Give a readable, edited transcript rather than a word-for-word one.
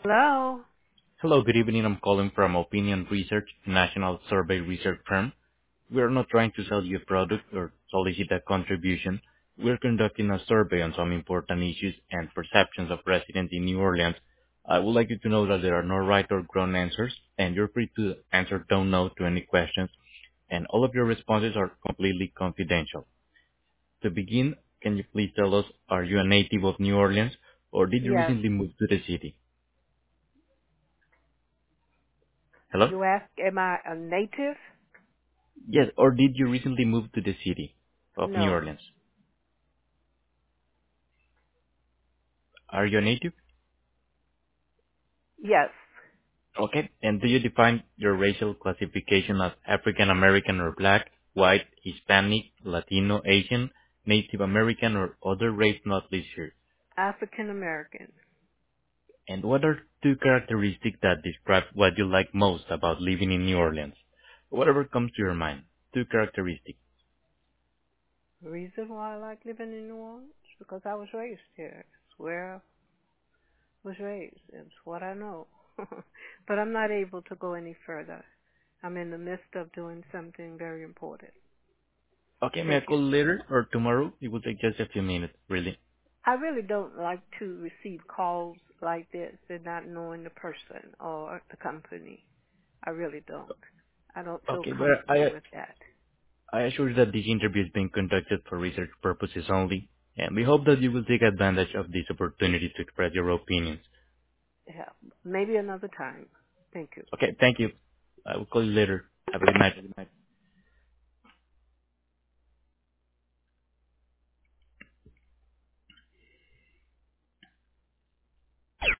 Hello? Hello, good evening. I'm calling from Opinion Research, national survey research firm. We are not trying to sell you a product or solicit a contribution. We're conducting a survey on some important issues and perceptions of residents in New Orleans. I would like you to know that there are no right or wrong answers, and you're free to answer don't know to any questions, and all of your responses are completely confidential. To begin, can you please tell us, are you a native of New Orleans, or did you Yes. recently move to the city? Hello? You ask, am I a native? Yes, or did you recently move to the city of New No. Orleans? Are you a native? Yes. Okay. And do you define your racial classification as African American or Black, White, Hispanic, Latino, Asian, Native American, or other race not listed here? African American. And what are two characteristics that describe what you like most about living in New Orleans? Whatever comes to your mind. Two characteristics. The reason why I like living in New Orleans? Because I was raised here. It's where I was raised. It's what I know. But I'm not able to go any further. I'm in the midst of doing something very important. Okay, may I Thank you. call later or tomorrow? It will take just a few minutes, really. I really don't like to receive calls like this and not knowing the person or the company. I really don't. I don't feel Okay, but comfortable with that. I assure you that this interview is being conducted for research purposes only, and we hope that you will take advantage of this opportunity to express your opinions. Yeah, maybe another time. Thank you. Okay, thank you. I will call you later. Have a good night.